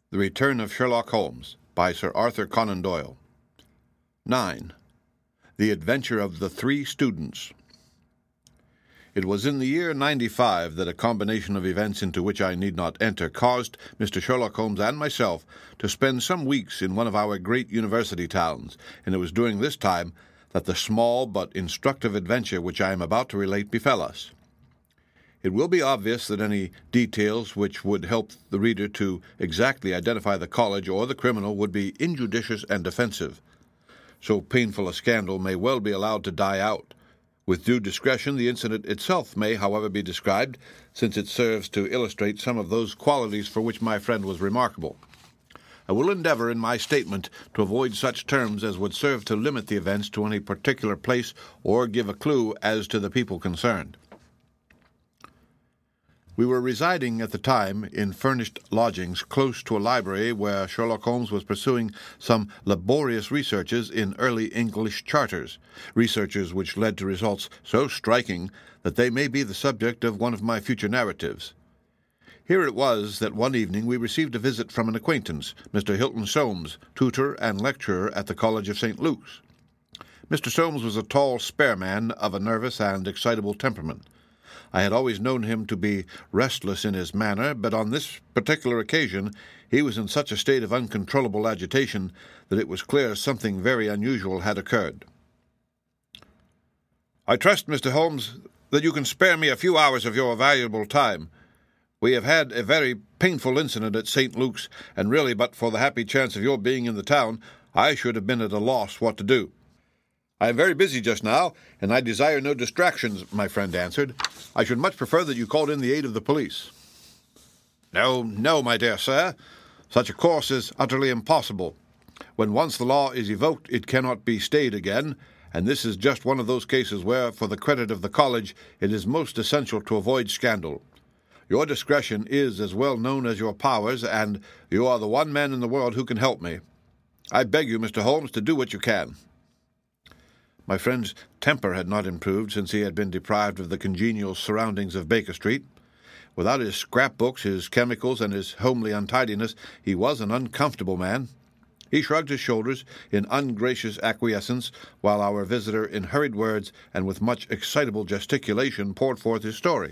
The Return of Sherlock Holmes by Sir Arthur Conan Doyle. 9. The Adventure of the Three Students. It was in the year 95 that a combination of events into which I need not enter caused Mr. Sherlock Holmes and myself to spend some weeks in one of our great university towns, and it was during this time that the small but instructive adventure which I am about to relate befell us. It will be obvious that any details which would help the reader to exactly identify the college or the criminal would be injudicious and offensive. So painful a scandal may well be allowed to die out. With due discretion, the incident itself may, however, be described, since it serves to illustrate some of those qualities for which my friend was remarkable. I will endeavor in my statement to avoid such terms as would serve to limit the events to any particular place or give a clue as to the people concerned. We were residing at the time in furnished lodgings close to a library where Sherlock Holmes was pursuing some laborious researches in early English charters, researches which led to results so striking that they may be the subject of one of my future narratives. Here it was that one evening we received a visit from an acquaintance, Mr. Hilton Soames, tutor and lecturer at the College of St. Luke's. Mr. Soames was a tall, spare man of a nervous and excitable temperament. I had always known him to be restless in his manner, but on this particular occasion he was in such a state of uncontrollable agitation that it was clear something very unusual had occurred. "I trust, Mr. Holmes, that you can spare me a few hours of your valuable time. We have had a very painful incident at St. Luke's, and really but for the happy chance of your being in the town, I should have been at a loss what to do." "I am very busy just now, and I desire no distractions," my friend answered. "I should much prefer that you called in the aid of the police." No, my dear sir. Such a course is utterly impossible. When once the law is evoked, it cannot be stayed again, and this is just one of those cases where, for the credit of the college, it is most essential to avoid scandal. Your discretion is as well known as your powers, and you are the one man in the world who can help me. I beg you, Mr. Holmes, to do what you can." My friend's temper had not improved since he had been deprived of the congenial surroundings of Baker Street. Without his scrapbooks, his chemicals, and his homely untidiness, he was an uncomfortable man. He shrugged his shoulders in ungracious acquiescence, while our visitor, in hurried words and with much excitable gesticulation, poured forth his story.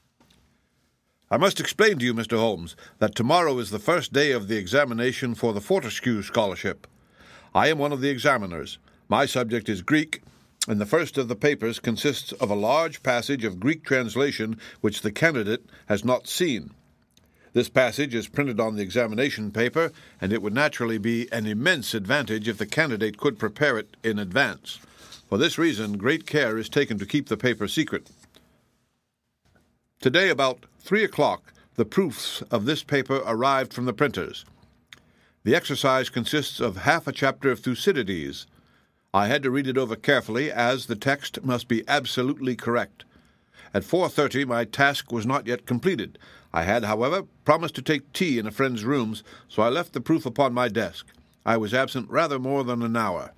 "I must explain to you, Mr. Holmes, that tomorrow is the first day of the examination for the Fortescue Scholarship. I am one of the examiners. My subject is Greek, and the first of the papers consists of a large passage of Greek translation which the candidate has not seen. This passage is printed on the examination paper, and it would naturally be an immense advantage if the candidate could prepare it in advance. For this reason, great care is taken to keep the paper secret. Today, about 3 o'clock, the proofs of this paper arrived from the printers. The exercise consists of half a chapter of Thucydides. I had to read it over carefully, as the text must be absolutely correct. At 4:30 my task was not yet completed. I had, however, promised to take tea in a friend's rooms, so I left the proof upon my desk. I was absent rather more than an hour.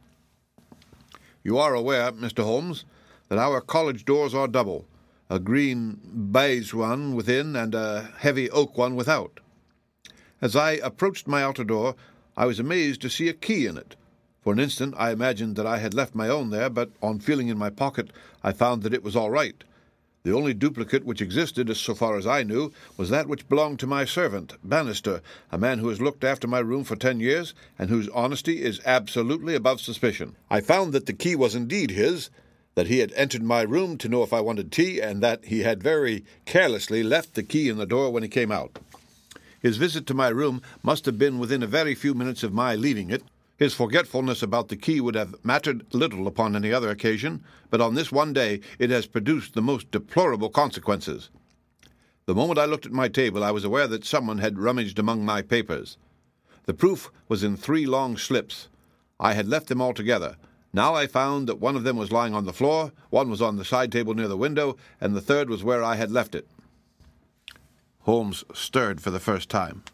You are aware, Mr. Holmes, that our college doors are double, a green baize one within and a heavy oak one without. As I approached my outer door, I was amazed to see a key in it. For an instant I imagined that I had left my own there, but on feeling in my pocket I found that it was all right. The only duplicate which existed, as so far as I knew, was that which belonged to my servant, Bannister, a man who has looked after my room for 10 years, and whose honesty is absolutely above suspicion. I found that the key was indeed his, that he had entered my room to know if I wanted tea, and that he had very carelessly left the key in the door when he came out. His visit to my room must have been within a very few minutes of my leaving it. His forgetfulness about the key would have mattered little upon any other occasion, but on this one day it has produced the most deplorable consequences. The moment I looked at my table, I was aware that someone had rummaged among my papers. The proof was in 3 long slips. I had left them all together. Now I found that one of them was lying on the floor, one was on the side table near the window, and the third was where I had left it. Holmes stirred for the first time.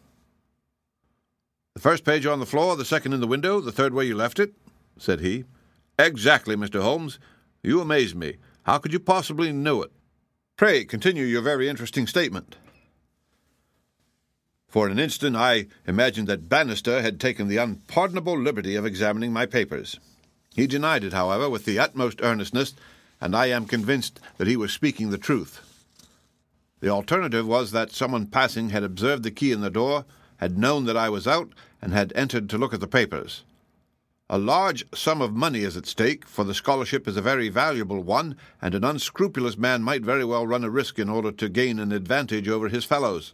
"The first page on the floor, the second in the window, the third where you left it?" said he. "Exactly, Mr. Holmes. You amaze me. How could you possibly know it? Pray continue your very interesting statement." For an instant I imagined that Bannister had taken the unpardonable liberty of examining my papers. He denied it, however, with the utmost earnestness, and I am convinced that he was speaking the truth. The alternative was that someone passing had observed the key in the door, had known that I was out, and had entered to look at the papers. A large sum of money is at stake, for the scholarship is a very valuable one, and an unscrupulous man might very well run a risk in order to gain an advantage over his fellows.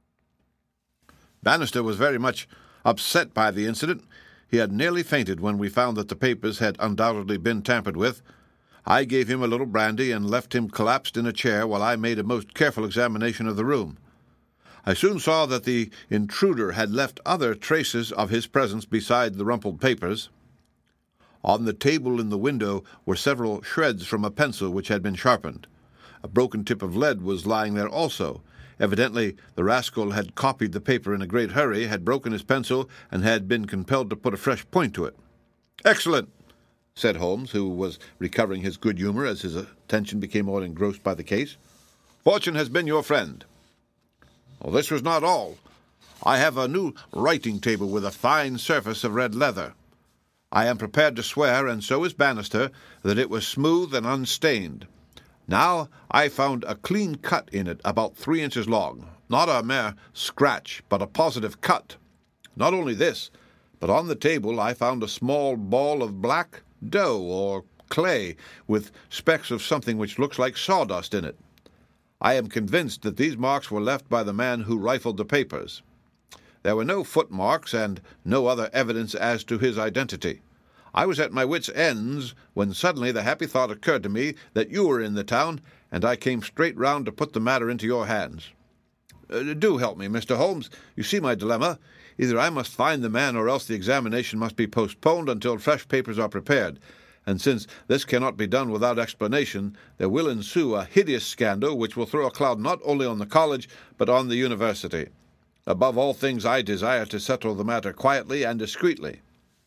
Bannister was very much upset by the incident. He had nearly fainted when we found that the papers had undoubtedly been tampered with. I gave him a little brandy and left him collapsed in a chair while I made a most careful examination of the room. I soon saw that the intruder had left other traces of his presence beside the rumpled papers. On the table in the window were several shreds from a pencil which had been sharpened. A broken tip of lead was lying there also. Evidently, the rascal had copied the paper in a great hurry, had broken his pencil, and had been compelled to put a fresh point to it. "Excellent," said Holmes, who was recovering his good humour as his attention became more engrossed by the case. "Fortune has been your friend." Well, this was not all. I have a new writing table with a fine surface of red leather. I am prepared to swear, and so is Bannister, that it was smooth and unstained. Now I found a clean cut in it about 3 inches long, not a mere scratch, but a positive cut. Not only this, but on the table I found a small ball of black dough or clay with specks of something which looks like sawdust in it. I am convinced that these marks were left by the man who rifled the papers. There were no footmarks and no other evidence as to his identity. I was at my wits' ends when suddenly the happy thought occurred to me that you were in the town, and I came straight round to put the matter into your hands. Do help me, Mr. Holmes. You see my dilemma. Either I must find the man, or else the examination must be postponed until fresh papers are prepared, and since this cannot be done without explanation, there will ensue a hideous scandal which will throw a cloud not only on the college, but on the university. Above all things, I desire to settle the matter quietly and discreetly.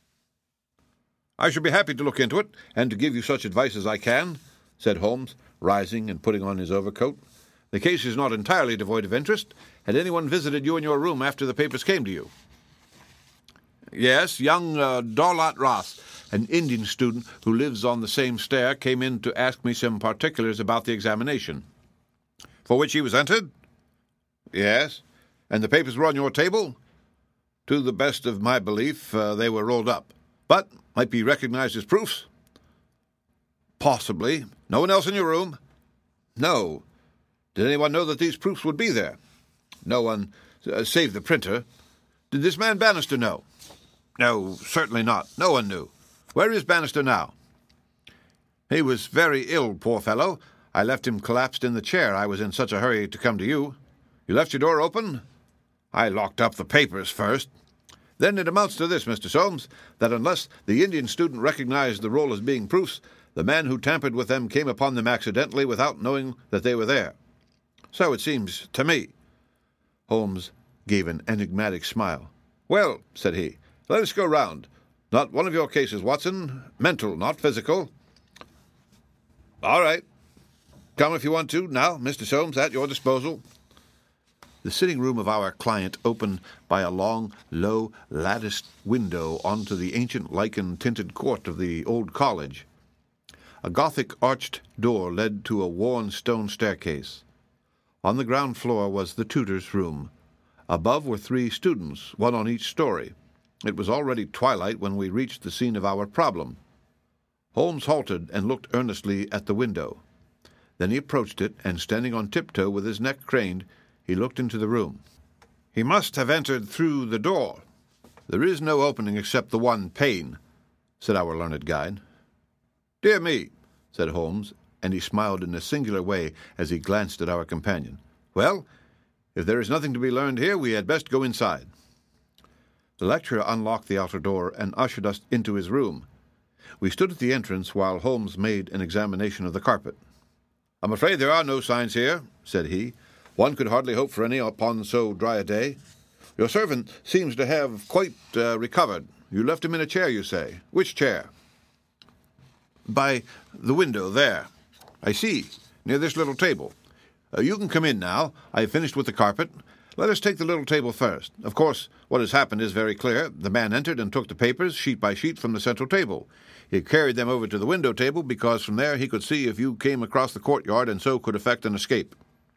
"I shall be happy to look into it, and to give you such advice as I can," said Holmes, rising and putting on his overcoat. "The case is not entirely devoid of interest. Had anyone visited you in your room after the papers came to you?" "Yes, young Dorlat Ross, an Indian student who lives on the same stair, came in to ask me some particulars about the examination." "For which he was entered?" "Yes. And the papers were on your table?" "To the best of my belief, they were rolled up. But might be recognized as proofs?" "Possibly. No one else in your room?" "No." "Did anyone know that these proofs would be there?" "No one, save the printer." "Did this man Bannister know?" "No, certainly not. No one knew. Where is Bannister now?" "He was very ill, poor fellow. I left him collapsed in the chair. I was in such a hurry to come to you." "You left your door open?" "I locked up the papers first." "Then it amounts to this, Mr. Soames, that unless the Indian student recognized the roll as being proofs, the man who tampered with them came upon them accidentally without knowing that they were there. So it seems to me." Holmes gave an enigmatic smile. "Well," said he, "let us go round. Not one of your cases, Watson. Mental, not physical." "All right. Come if you want to. Now, Mr. Soames, at your disposal." The sitting room of our client opened by a long, low, latticed window onto the ancient lichen-tinted court of the old college. A Gothic arched door led to a worn stone staircase. On the ground floor was the tutor's room. Above were 3 students, one on each story. It was already twilight when we reached the scene of our problem. Holmes halted and looked earnestly at the window. Then he approached it, and standing on tiptoe with his neck craned, he looked into the room. "He must have entered through the door. There is no opening except the one pane," said our learned guide. "Dear me," said Holmes, and he smiled in a singular way as he glanced at our companion. "Well, if there is nothing to be learned here, we had best go inside." The lecturer unlocked the outer door and ushered us into his room. We stood at the entrance while Holmes made an examination of the carpet. "I'm afraid there are no signs here," said he. "One could hardly hope for any upon so dry a day. Your servant seems to have quite recovered. You left him in a chair, you say. Which chair?" "By the window, there." "I see, near this little table. You can come in now. I have finished with the carpet. Let us take the little table first. Of course, what has happened is very clear. The man entered and took the papers, sheet by sheet, from the central table. He carried them over to the window table because from there he could see if you came across the courtyard and so could effect an escape.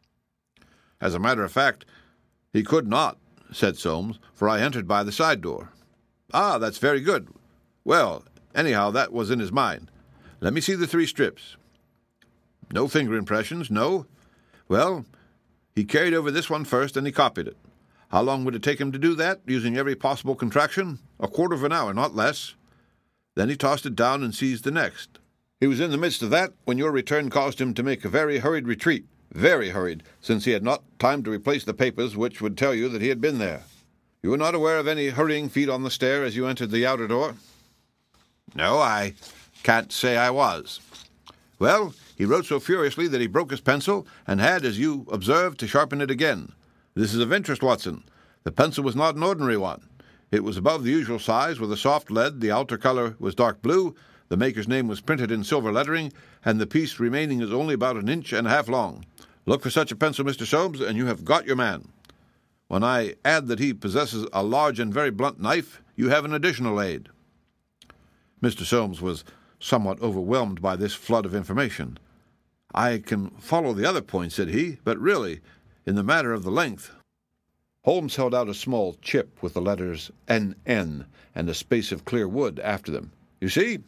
As a matter of fact, he could not, said Soames, for I entered by the side door. Ah, that's very good. Well, anyhow, that was in his mind. Let me see the 3 strips. No finger impressions, no? Well, he carried over this one first and he copied it. How long would it take him to do that, using every possible contraction? A quarter of an hour, not less. Then he tossed it down and seized the next. He was in the midst of that when your return caused him to make a very hurried retreat. Very hurried, since he had not time to replace the papers which would tell you that he had been there. You were not aware of any hurrying feet on the stair as you entered the outer door? No, I can't say I was. Well, he wrote so furiously that he broke his pencil and had, as you observed, to sharpen it again. This is of interest, Watson. The pencil was not an ordinary one. It was above the usual size, with a soft lead, the outer color was dark blue, the maker's name was printed in silver lettering, and the piece remaining is only about 1.5 inches long. Look for such a pencil, Mr. Soames, and you have got your man. When I add that he possesses a large and very blunt knife, you have an additional aid. Mr. Soames was somewhat overwhelmed by this flood of information. I can follow the other points, said he, but really, in the matter of the length. Holmes held out a small chip with the letters N.N. and a space of clear wood after them. You see?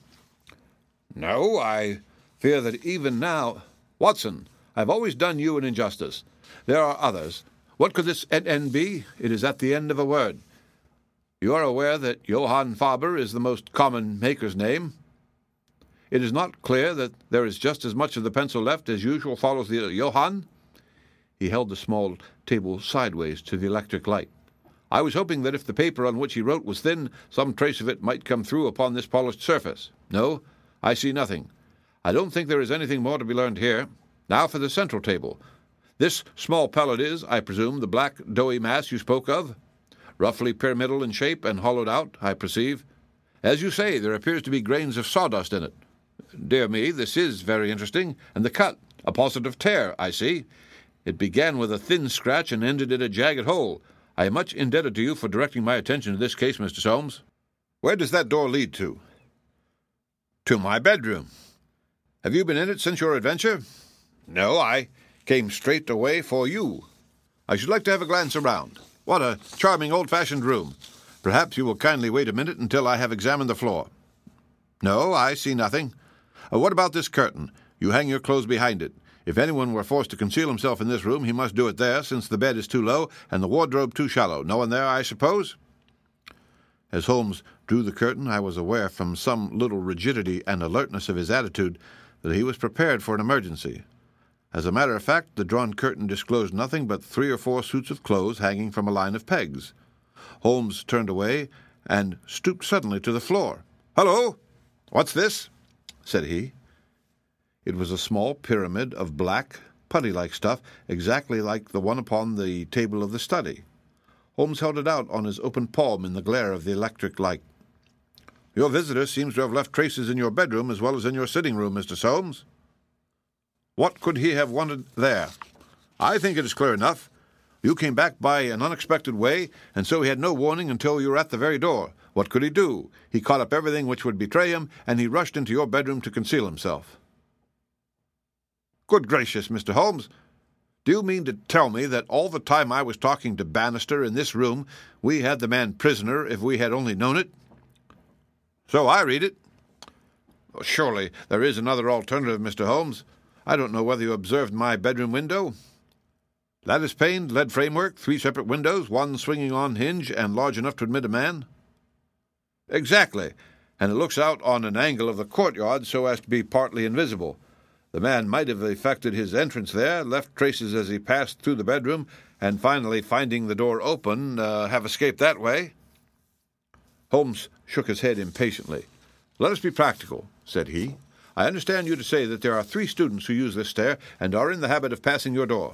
No, I fear that even now... Watson, I've always done you an injustice. There are others. What could this N.N. be? It is at the end of a word. You are aware that Johann Faber is the most common maker's name. It is not clear that there is just as much of the pencil left as usual follows the Johann. He held the small table sideways to the electric light. I was hoping that if the paper on which he wrote was thin, some trace of it might come through upon this polished surface. No, I see nothing. I don't think there is anything more to be learned here. Now for the central table. This small pellet is, I presume, the black doughy mass you spoke of? Roughly pyramidal in shape and hollowed out, I perceive. As you say, there appears to be grains of sawdust in it. Dear me, this is very interesting. And the cut, a positive tear, I see. It began with a thin scratch and ended in a jagged hole. I am much indebted to you for directing my attention to this case, Mr. Soames. Where does that door lead to? To my bedroom. Have you been in it since your adventure? No, I came straight away for you. I should like to have a glance around. What a charming old-fashioned room. Perhaps you will kindly wait a minute until I have examined the floor. No, I see nothing. What about this curtain? You hang your clothes behind it. If anyone were forced to conceal himself in this room, he must do it there, since the bed is too low and the wardrobe too shallow. No one there, I suppose? As Holmes drew the curtain, I was aware from some little rigidity and alertness of his attitude that he was prepared for an emergency. As a matter of fact, the drawn curtain disclosed nothing but 3 or 4 suits of clothes hanging from a line of pegs. Holmes turned away and stooped suddenly to the floor. "Hello! What's this?" said he. It was a small pyramid of black, putty-like stuff, exactly like the one upon the table of the study. Holmes held it out on his open palm in the glare of the electric light. "Your visitor seems to have left traces in your bedroom as well as in your sitting room, Mr. Soames. What could he have wanted there? I think it is clear enough. You came back by an unexpected way, and so he had no warning until you were at the very door. What could he do? He caught up everything which would betray him, and he rushed into your bedroom to conceal himself." "Good gracious, Mr. Holmes! Do you mean to tell me that all the time I was talking to Bannister in this room, we had the man prisoner if we had only known it?" "So I read it." "Well, surely there is another alternative, Mr. Holmes. I don't know whether you observed my bedroom window. Lattice-paned, lead framework, 3 separate windows, one swinging on hinge and large enough to admit a man." "Exactly, and it looks out on an angle of the courtyard so as to be partly invisible. The man might have effected his entrance there, left traces as he passed through the bedroom, and finally, finding the door open, have escaped that way." Holmes shook his head impatiently. "Let us be practical," said he. "I understand you to say that there are 3 students who use this stair and are in the habit of passing your door."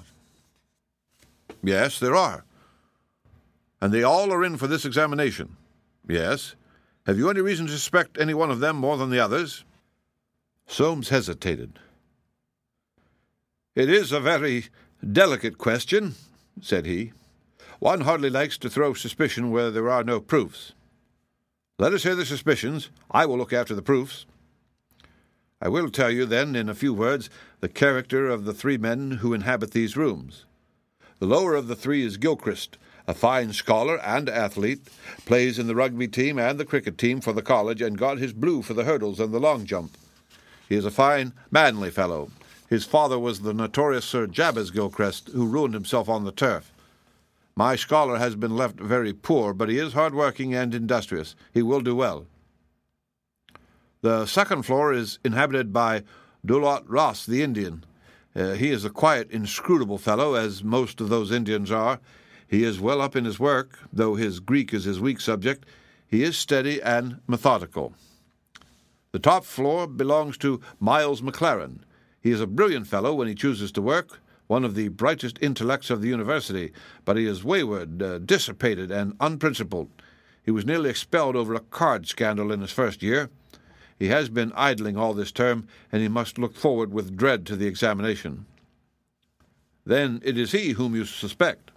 "Yes, there are." "And they all are in for this examination?" "Yes." "Have you any reason to suspect any one of them more than the others?" Soames hesitated. "It is a very delicate question," said he. one hardly likes to throw suspicion where there are no proofs. Let us hear the suspicions. I will look after the proofs. I will tell you, then, in a few words, the character of the three men who inhabit these rooms. The lower of the three is Gilchrist, a fine scholar and athlete, plays in the rugby team and the cricket team for the college, and got his blue for the hurdles and the long jump. He is a fine, manly fellow. His father was the notorious Sir Jabez Gilchrist, who ruined himself on the turf. My scholar has been left very poor, but he is hard-working and industrious. He will do well. The second floor is inhabited by Dulot Ross, the Indian. He is a quiet, inscrutable fellow, as most of those Indians are. He is well up in his work, though his Greek is his weak subject. He is steady and methodical. The top floor belongs to Miles McLaren. He is a brilliant fellow when he chooses to work, one of the brightest intellects of the university, but he is wayward, dissipated, and unprincipled. He was nearly expelled over a card scandal in his first year. He has been idling all this term, and he must look forward with dread to the examination. Then it is he whom you suspect.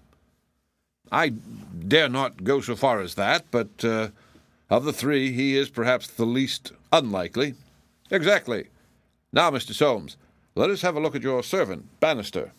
I dare not go so far as that, but of the three he is perhaps the least unlikely. Exactly. Now, Mr. Soames, let us have a look at your servant, Bannister.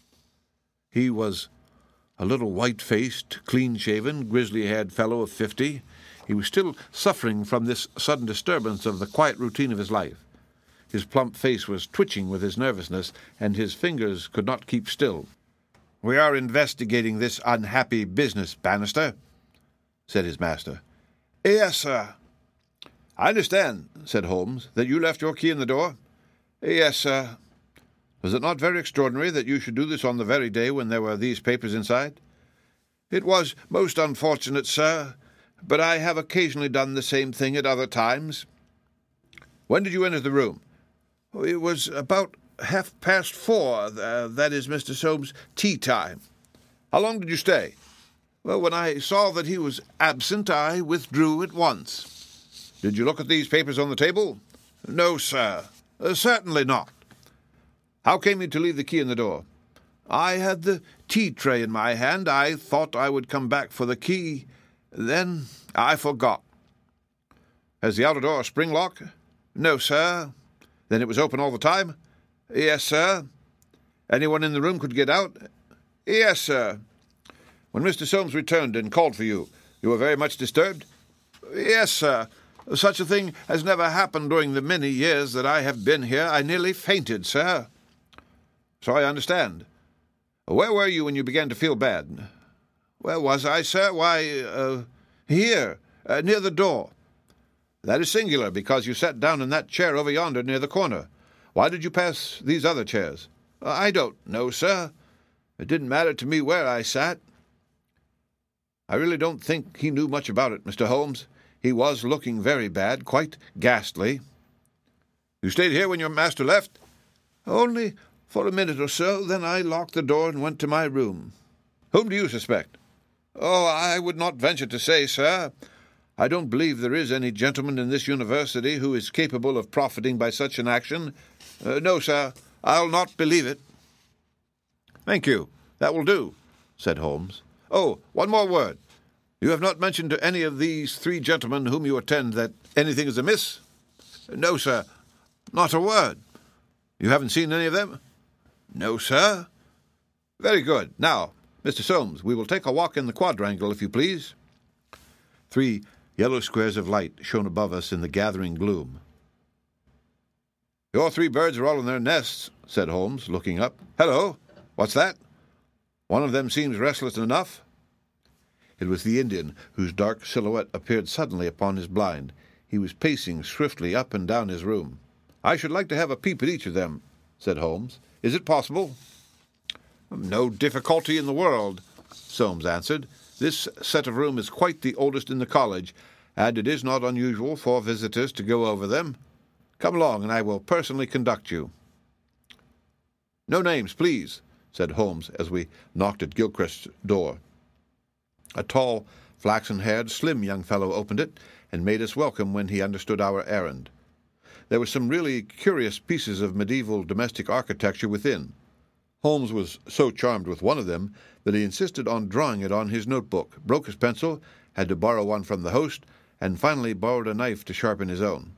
He was a little white-faced, clean-shaven, grizzly-haired fellow of 50. He was still suffering from this sudden disturbance of the quiet routine of his life. His plump face was twitching with his nervousness, and his fingers could not keep still. "We are investigating this unhappy business, Bannister," said his master. "Yes, sir." "I understand," said Holmes, "that you left your key in the door?" "Yes, sir." "Was it not very extraordinary that you should do this on the very day when there were these papers inside?" "It was most unfortunate, sir, but I have occasionally done the same thing at other times." "When did you enter the room?" "It was about 4:30, that is Mr. Soames' tea time." "How long did you stay?" "Well, when I saw that he was absent, I withdrew at once." "Did you look at these papers on the table?" "No, sir. Certainly not." "How came you to leave the key in the door?" "I had the tea tray in my hand. I thought I would come back for the key. Then I forgot." "Has the outer door a spring lock?" "No, sir." "Then it was open all the time?" "Yes, sir." "Anyone in the room could get out?" "Yes, sir." "When Mr. Soames returned and called for you, you were very much disturbed?" "Yes, sir. Such a thing has never happened during the many years that I have been here. I nearly fainted, sir." "So I understand. Where were you when you began to feel bad?" "Where was I, sir? Why, here, near the door." "That is singular, because you sat down in that chair over yonder near the corner. Why did you pass these other chairs?" "I don't know, sir. It didn't matter to me where I sat." "I really don't think he knew much about it, Mr. Holmes. He was looking very bad, quite ghastly." "You stayed here when your master left?" "Only for a minute or so. Then I locked the door and went to my room." "Whom do you suspect?" "Oh, I would not venture to say, sir. I don't believe there is any gentleman in this university who is capable of profiting by such an action. No, sir, I'll not believe it." "Thank you. That will do," said Holmes. "Oh, one more word. You have not mentioned to any of these three gentlemen whom you attend that anything is amiss?" "No, sir, not a word." "You haven't seen any of them?" "No, sir." "Very good. Now, Mr. Soames, we will take a walk in the quadrangle, if you please." 3 yellow squares of light shone above us in the gathering gloom. "Your 3 birds are all in their nests," said Holmes, looking up. "Hello! What's that? One of them seems restless enough." It was the Indian, whose dark silhouette appeared suddenly upon his blind. He was pacing swiftly up and down his room. "I should like to have a peep at each of them," said Holmes. "Is it possible?" "No difficulty in the world," Soames answered. "This set of room is quite the oldest in the college, and it is not unusual for visitors to go over them. Come along, and I will personally conduct you." "No names, please," said Holmes as we knocked at Gilchrist's door. A tall, flaxen-haired, slim young fellow opened it, and made us welcome when he understood our errand. There were some really curious pieces of medieval domestic architecture within. Holmes was so charmed with one of them that he insisted on drawing it on his notebook, broke his pencil, had to borrow one from the host, and finally borrowed a knife to sharpen his own.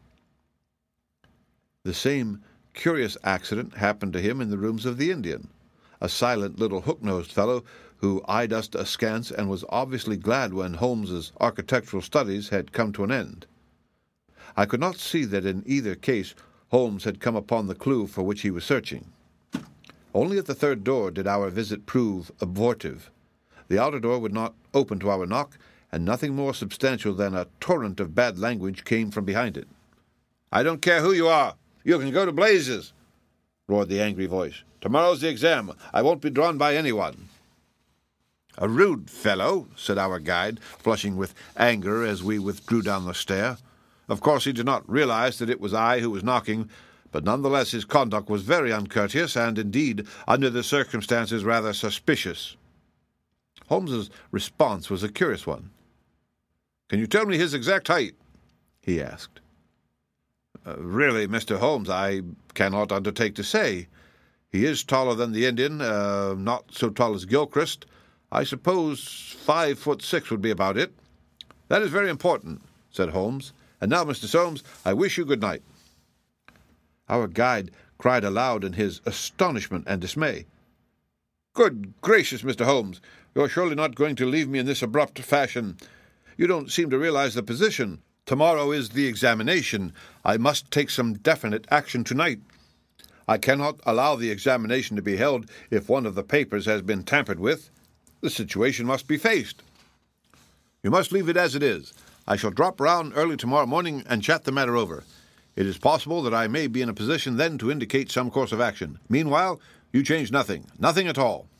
The same curious accident happened to him in the rooms of the Indian, a silent little hook-nosed fellow who eyed us askance and was obviously glad when Holmes's architectural studies had come to an end. I could not see that in either case Holmes had come upon the clue for which he was searching. Only at the third door did our visit prove abortive. The outer door would not open to our knock, and nothing more substantial than a torrent of bad language came from behind it. "I don't care who you are. You can go to blazes," roared the angry voice. "Tomorrow's the exam. I won't be drawn by anyone." "A rude fellow," said our guide, flushing with anger as we withdrew down the stair. Of course he did not realize that it was I who was knocking, but nonetheless his conduct was very uncourteous and, indeed, under the circumstances, rather suspicious. Holmes's response was a curious one. "Can you tell me his exact height?" he asked. "Really, Mr. Holmes, I cannot undertake to say. He is taller than the Indian, not so tall as Gilchrist. I suppose 5'6" would be about it." "That is very important," said Holmes. "And now, Mr. Soames, I wish you good night." Our guide cried aloud in his astonishment and dismay. "Good gracious, Mr. Holmes, you're surely not going to leave me in this abrupt fashion. You don't seem to realize the position. Tomorrow is the examination. I must take some definite action tonight. I cannot allow the examination to be held if one of the papers has been tampered with. The situation must be faced." "You must leave it as it is. I shall drop round early tomorrow morning and chat the matter over. It is possible that I may be in a position then to indicate some course of action. Meanwhile, you change nothing at all."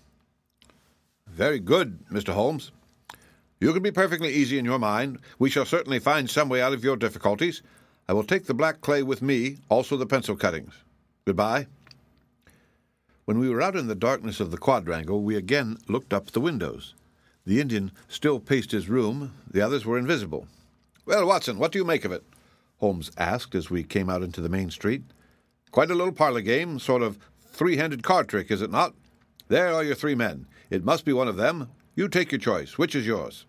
"Very good, Mr. Holmes. You can be perfectly easy in your mind. We shall certainly find some way out of your difficulties. I will take the black clay with me, also the pencil cuttings. Goodbye." When we were out in the darkness of the quadrangle, we again looked up at the windows. The Indian still paced his room. The others were invisible. "Well, Watson, what do you make of it?" Holmes asked as we came out into the main street. "Quite a little parlor game, sort of three-handed card trick, is it not? There are your three men. It must be one of them. You take your choice. Which is yours?"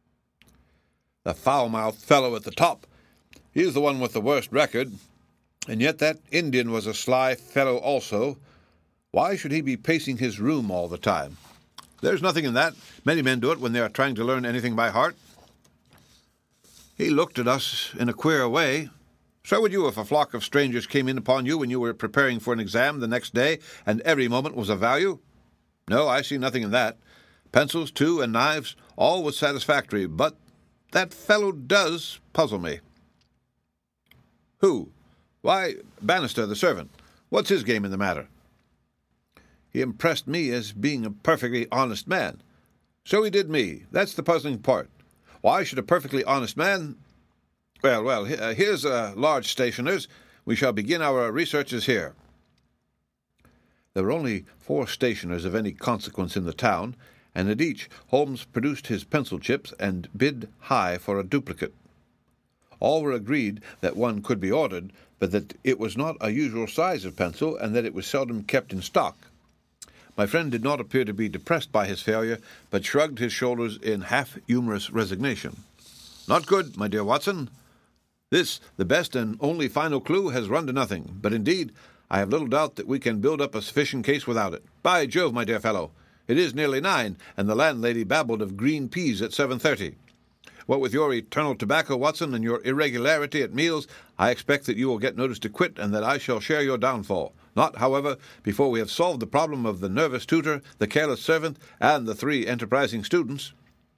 "The foul-mouthed fellow at the top. He is the one with the worst record. And yet that Indian was a sly fellow also. Why should he be pacing his room all the time? There's nothing in that. Many men do it when they are trying to learn anything by heart." He looked at us in a queer way. "So would you if a flock of strangers came in upon you when you were preparing for an exam the next day, and every moment was of value? No, I see nothing in that. Pencils, too, and knives, all was satisfactory, but that fellow does puzzle me." "Who?" "Why, Bannister, the servant. What's his game in the matter?" "He impressed me as being a perfectly honest man." "So he did me. That's the puzzling part. Why should a perfectly honest man— Well, here's a large stationer's. We shall begin our researches here." There were only 4 stationers of any consequence in the town, and at each Holmes produced his pencil chips and bid high for a duplicate. All were agreed that one could be ordered, but that it was not a usual size of pencil, and that it was seldom kept in stock. My friend did not appear to be depressed by his failure, but shrugged his shoulders in half-humorous resignation. "Not good, my dear Watson. This, the best and only final clue, has run to nothing, but indeed I have little doubt that we can build up a sufficient case without it. By Jove, my dear fellow, it is nearly 9, and the landlady babbled of green peas at 7:30. What with your eternal tobacco, Watson, and your irregularity at meals, I expect that you will get notice to quit, and that I shall share your downfall. Not, however, before we have solved the problem of the nervous tutor, the careless servant, and the 3 enterprising students."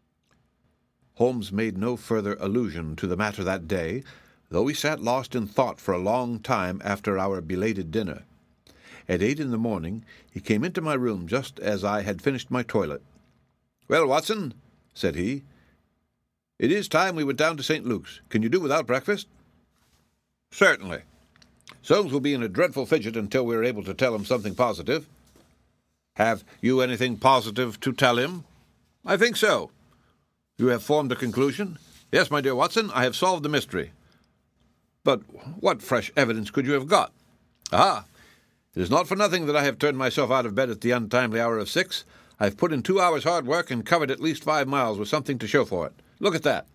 Holmes made no further allusion to the matter that day, though we sat lost in thought for a long time after our belated dinner. At 8 in the morning he came into my room just as I had finished my toilet. "Well, Watson," said he, "it is time we went down to St. Luke's. Can you do without breakfast?" "Certainly. Soames will be in a dreadful fidget until we are able to tell him something positive." "Have you anything positive to tell him?" "I think so." "You have formed a conclusion?" "Yes, my dear Watson, I have solved the mystery." "But what fresh evidence could you have got?" "Ah! It is not for nothing that I have turned myself out of bed at the untimely hour of 6. I have put in 2 hours' hard work and covered at least 5 miles with something to show for it. Look at that."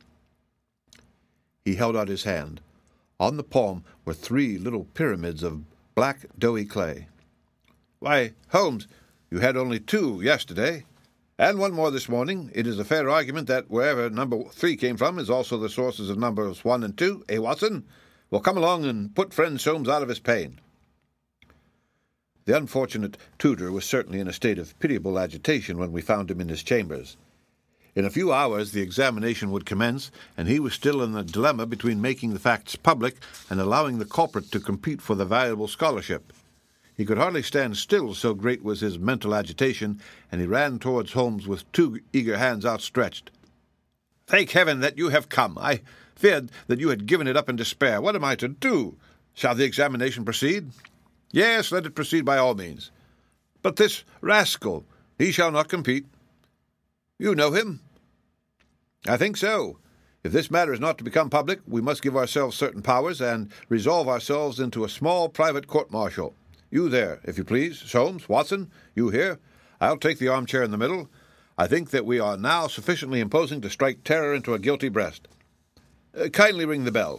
He held out his hand. On the palm were 3 little pyramids of black, doughy clay. "Why, Holmes, you had only 2 yesterday, and 1 more this morning. It is a fair argument that wherever number 3 came from is also the sources of numbers 1 and 2, eh, Watson? Well, come along and put friend Soames out of his pain." The unfortunate tutor was certainly in a state of pitiable agitation when we found him in his chambers. In a few hours the examination would commence, and he was still in the dilemma between making the facts public and allowing the culprit to compete for the valuable scholarship. He could hardly stand still, so great was his mental agitation, and he ran towards Holmes with 2 eager hands outstretched. "Thank heaven that you have come. I feared that you had given it up in despair. What am I to do? Shall the examination proceed?" "Yes, let it proceed by all means." "But this rascal, he shall not compete." "You know him?" "I think so. If this matter is not to become public, we must give ourselves certain powers and resolve ourselves into a small private court-martial. You there, if you please. Soames, Watson, you here. I'll take the armchair in the middle. I think that we are now sufficiently imposing to strike terror into a guilty breast. Kindly ring the bell."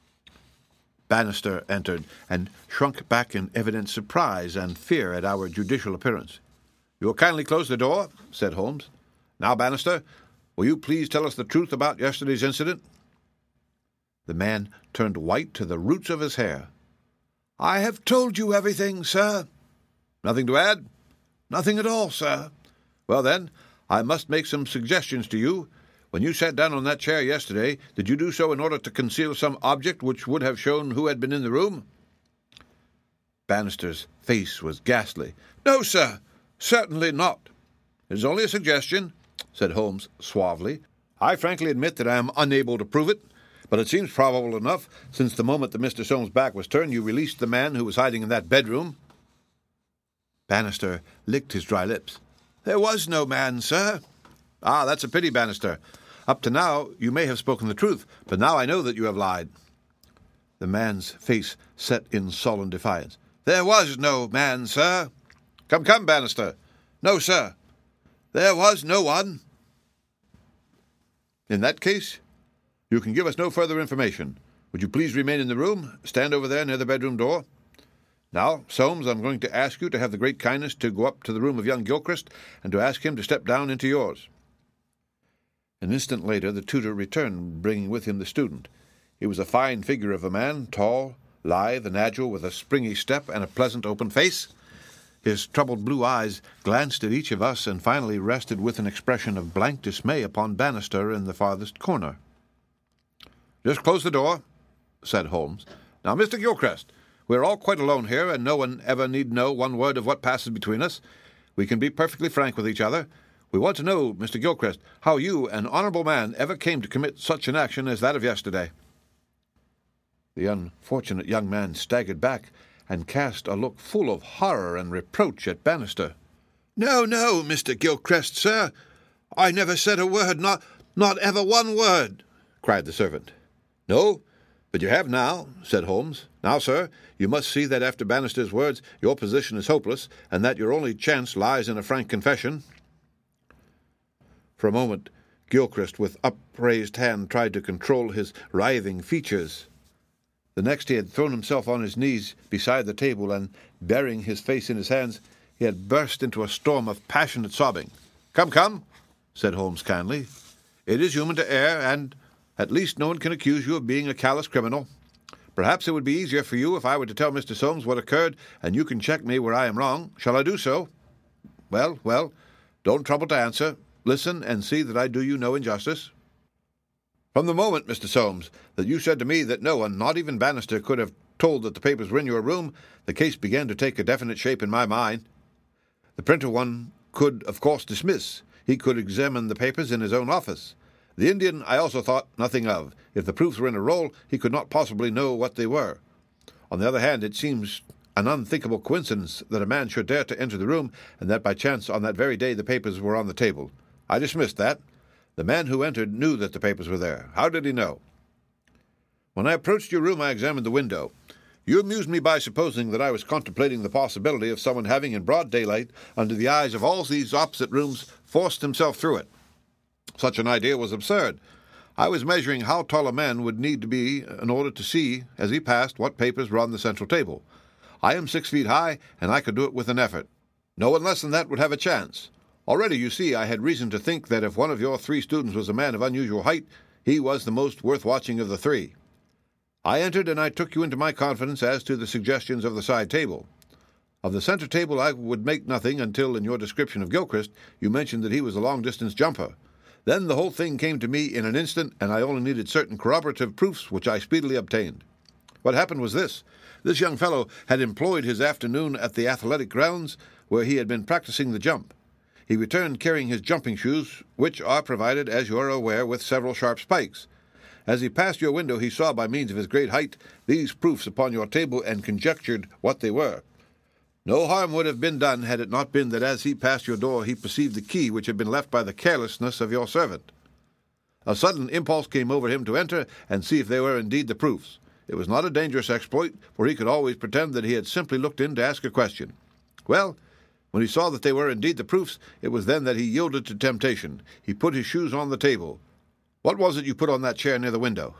Bannister entered, and shrunk back in evident surprise and fear at our judicial appearance. "You will kindly close the door," said Holmes. "Now, Bannister, will you please tell us the truth about yesterday's incident?" The man turned white to the roots of his hair. "I have told you everything, sir." "Nothing to add?" "Nothing at all, sir." "Well, then, I must make some suggestions to you. When you sat down on that chair yesterday, did you do so in order to conceal some object which would have shown who had been in the room?" Bannister's face was ghastly. "No, sir, certainly not." "It is only a suggestion," said Holmes suavely. "I frankly admit that I am unable to prove it, but it seems probable enough, since the moment that Mr. Soames' back was turned, you released the man who was hiding in that bedroom." Bannister licked his dry lips. "There was no man, sir." "Ah, that's a pity, Bannister. Up to now you may have spoken the truth, but now I know that you have lied." The man's face set in sullen defiance. "There was no man, sir." Come, Bannister." "No, sir. There was no one." "In that case, you can give us no further information. Would you please remain in the room? Stand over there near the bedroom door. Now, Soames, I'm going to ask you to have the great kindness to go up to the room of young Gilchrist and to ask him to step down into yours." An instant later the tutor returned, bringing with him the student. He was a fine figure of a man, tall, lithe, and agile, with a springy step and a pleasant open face. His troubled blue eyes glanced at each of us and finally rested with an expression of blank dismay upon Bannister in the farthest corner. "Just close the door," said Holmes. "Now, Mr. Gilchrist, we are all quite alone here, and no one ever need know one word of what passes between us. We can be perfectly frank with each other. We want to know, Mr. Gilchrist, how you, an honourable man, ever came to commit such an action as that of yesterday." The unfortunate young man staggered back and cast a look full of horror and reproach at Bannister. "No, Mr. Gilchrist, sir. I never said a word, not ever one word," cried the servant. "No, but you have now," said Holmes. "Now, sir, you must see that after Bannister's words your position is hopeless, and that your only chance lies in a frank confession." For a moment Gilchrist, with upraised hand, tried to control his writhing features. The next he had thrown himself on his knees beside the table, and, burying his face in his hands, he had burst into a storm of passionate sobbing. Come," said Holmes kindly. "It is human to err, and at least no one can accuse you of being a callous criminal. Perhaps it would be easier for you if I were to tell Mr. Soames what occurred, and you can check me where I am wrong. Shall I do so?" Well, don't trouble to answer. Listen and see that I do you no injustice." "From the moment, Mr. Soames, that you said to me that no one, not even Bannister, could have told that the papers were in your room, the case began to take a definite shape in my mind. The printer one could, of course, dismiss. He could examine the papers in his own office. The Indian I also thought nothing of. If the proofs were in a roll, he could not possibly know what they were. On the other hand, it seems an unthinkable coincidence that a man should dare to enter the room, and that by chance on that very day the papers were on the table. I dismissed that. The man who entered knew that the papers were there. How did he know?" "When I approached your room I examined the window. You amused me by supposing that I was contemplating the possibility of someone having, in broad daylight, under the eyes of all these opposite rooms, forced himself through it. Such an idea was absurd. I was measuring how tall a man would need to be in order to see, as he passed, what papers were on the central table. I am 6 feet high, and I could do it with an effort. No one less than that would have a chance. Already, you see, I had reason to think that if one of your 3 students was a man of unusual height, he was the most worth watching of the 3. I entered, and I took you into my confidence as to the suggestions of the side table. Of the center table I would make nothing until, in your description of Gilchrist, you mentioned that he was a long-distance jumper. Then the whole thing came to me in an instant, and I only needed certain corroborative proofs, which I speedily obtained. What happened was this. This young fellow had employed his afternoon at the athletic grounds, where he had been practicing the jump. He returned carrying his jumping shoes, which are provided, as you are aware, with several sharp spikes. As he passed your window, he saw, by means of his great height, these proofs upon your table, and conjectured what they were. No harm would have been done had it not been that as he passed your door he perceived the key which had been left by the carelessness of your servant. A sudden impulse came over him to enter and see if they were indeed the proofs. It was not a dangerous exploit, for he could always pretend that he had simply looked in to ask a question. Well, when he saw that they were indeed the proofs, it was then that he yielded to temptation. He put his shoes on the table. What was it you put on that chair near the window?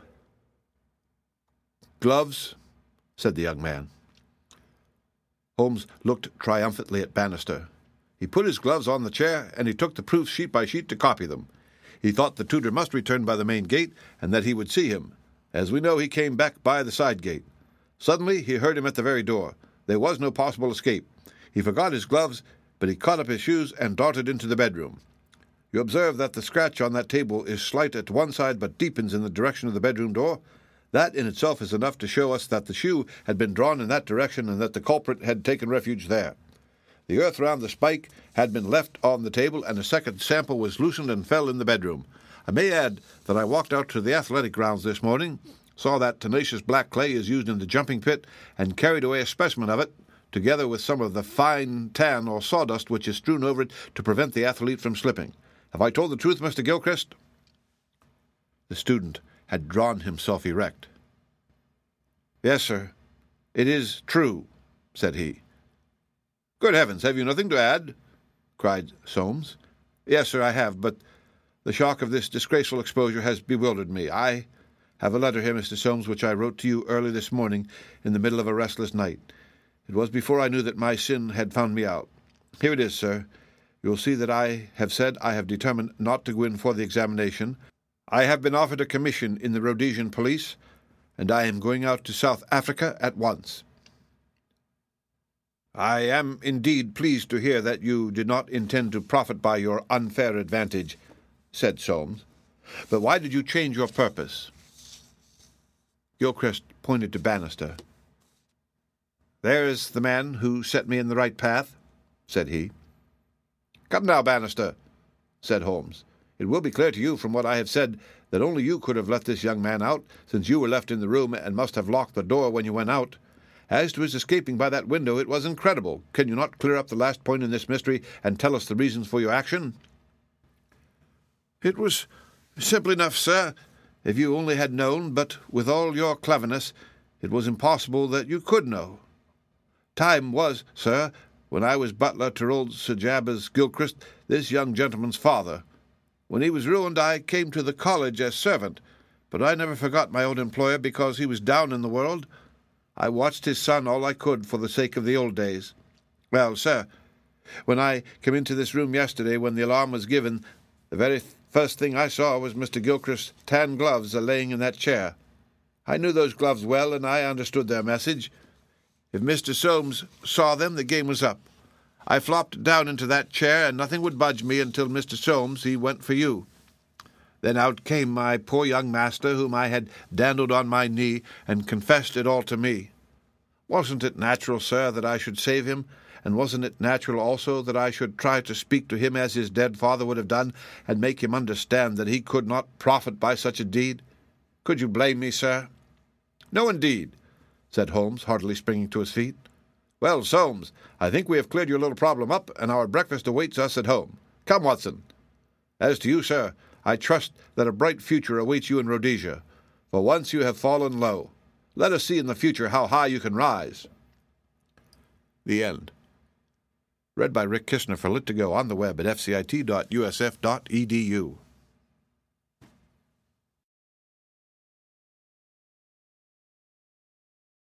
Gloves, said the young man. Holmes looked triumphantly at Bannister. He put his gloves on the chair, and he took the proofs sheet by sheet to copy them. He thought the tutor must return by the main gate, and that he would see him. As we know, he came back by the side gate. Suddenly he heard him at the very door. There was no possible escape. He forgot his gloves, but he caught up his shoes and darted into the bedroom. You observe that the scratch on that table is slight at one side, but deepens in the direction of the bedroom door? That in itself is enough to show us that the shoe had been drawn in that direction and that the culprit had taken refuge there. The earth round the spike had been left on the table, and a second sample was loosened and fell in the bedroom. I may add that I walked out to the athletic grounds this morning, saw that tenacious black clay is used in the jumping pit, and carried away a specimen of it, together with some of the fine tan or sawdust which is strewn over it to prevent the athlete from slipping. Have I told the truth, Mr. Gilchrist? The student had drawn himself erect. Yes, sir. It is true, said he. Good heavens, have you nothing to add? Cried Soames. Yes, sir, I have, but the shock of this disgraceful exposure has bewildered me. I have a letter here, Mr. Soames, which I wrote to you early this morning in the middle of a restless night. It was before I knew that my sin had found me out. Here it is, sir. You will see that I have said I have determined not to go in for the examination. I have been offered a commission in the Rhodesian police, and I am going out to South Africa at once. I am indeed pleased to hear that you did not intend to profit by your unfair advantage, said Soames. But why did you change your purpose? Gilchrist pointed to Bannister. There is the man who set me in the right path, said he. Come now, Bannister, said Holmes. It will be clear to you from what I have said that only you could have let this young man out, since you were left in the room and must have locked the door when you went out. As to his escaping by that window, it was incredible. Can you not clear up the last point in this mystery and tell us the reasons for your action? It was simple enough, sir, if you only had known, but with all your cleverness, it was impossible that you could know. Time was, sir, when I was butler to old Sir Jabez Gilchrist, this young gentleman's father. When he was ruined, I came to the college as servant, but I never forgot my old employer because he was down in the world. I watched his son all I could for the sake of the old days. Well, sir, when I came into this room yesterday when the alarm was given, the very first thing I saw was Mr. Gilchrist's tan gloves laying in that chair. I knew those gloves well, and I understood their message. If Mr. Soames saw them, the game was up. I flopped down into that chair, and nothing would budge me until Mr. Soames, he went for you. Then out came my poor young master, whom I had dandled on my knee, and confessed it all to me. Wasn't it natural, sir, that I should save him, and wasn't it natural also that I should try to speak to him as his dead father would have done, and make him understand that he could not profit by such a deed? Could you blame me, sir? No, indeed, said Holmes, heartily springing to his feet. Well, Soames, I think we have cleared your little problem up, and our breakfast awaits us at home. Come, Watson. As to you, sir, I trust that a bright future awaits you in Rhodesia, for once you have fallen low. Let us see in the future how high you can rise. The end. Read by Rick Kishner for Lit2Go on the web at fcit.usf.edu.